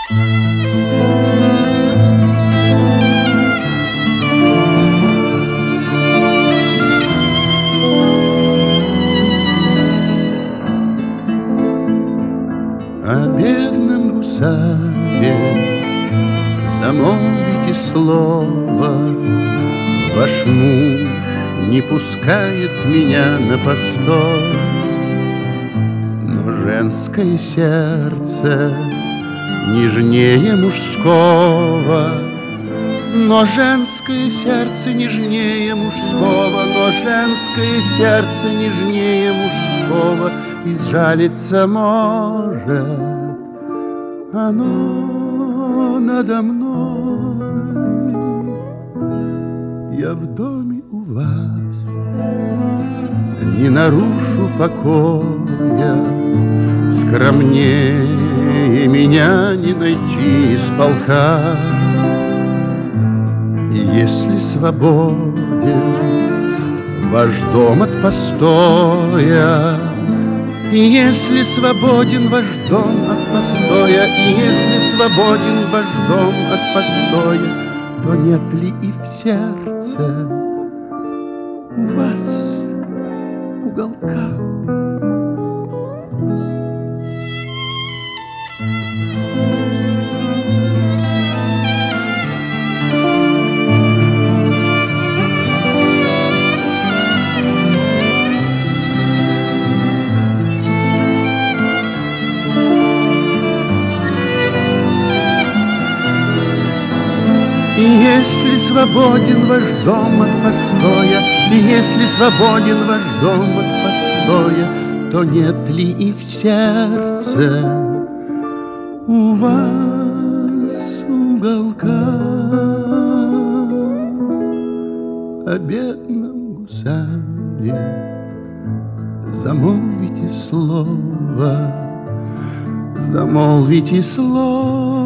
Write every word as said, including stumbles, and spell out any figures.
О бедном гусаре замолвите слово. Ваш муж не пускает меня на постой, но женское сердце нежнее мужского. Но женское сердце нежнее мужского, но женское сердце нежнее мужского, и сжалиться может оно надо мной. Я в доме у вас не нарушу покоя, скромнее меня не найти из полка. И если свободен ваш дом от постоя, и если свободен ваш дом от постоя, и если свободен ваш дом от постоя, то нет ли и в сердце у вас уголка? И если свободен ваш дом от постоя, и если свободен ваш дом от постоя, то нет ли и в сердце у вас уголка? О бедном гусаре замолвите слово, замолвите слово.